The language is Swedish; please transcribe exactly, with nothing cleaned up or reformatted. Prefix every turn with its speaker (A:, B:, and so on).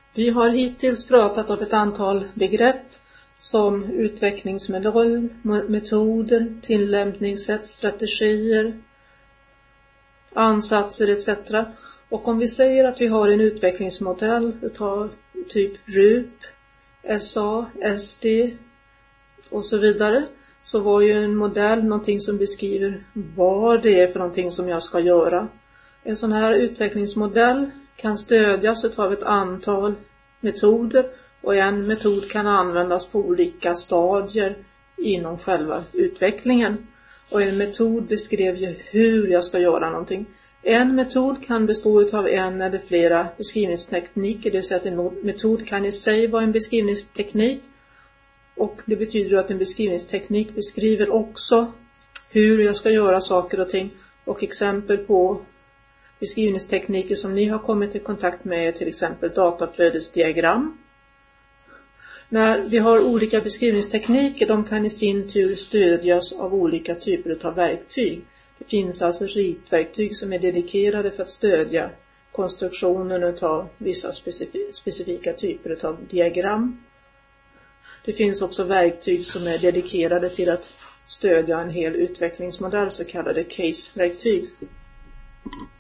A: Vi har hittills pratat om ett antal begrepp som utvecklingsmodell, metoder, tillämpningssätt, strategier, ansatser et cetera. Och om vi säger att vi har en utvecklingsmodell utav typ R U P, S A, S D och så vidare, så var ju en modell någonting som beskriver vad det är för någonting som jag ska göra. En sån här utvecklingsmodell kan stödjas av ett antal metoder, och en metod kan användas på olika stadier inom själva utvecklingen. Och en metod beskrev ju hur jag ska göra någonting. En metod kan bestå av en eller flera beskrivningstekniker, det vill säga att en metod kan i sig vara en beskrivningsteknik. Och det betyder att en beskrivningsteknik beskriver också hur jag ska göra saker och ting. Och exempel på beskrivningstekniker som ni har kommit i kontakt med är till exempel dataflödesdiagram. När vi har olika beskrivningstekniker, de kan i sin tur stödjas av olika typer av verktyg. Det finns alltså ritverktyg som är dedikerade för att stödja konstruktionen av vissa specifika typer av diagram. Det finns också verktyg som är dedikerade till att stödja en hel utvecklingsmodell, så kallade case-verktyg.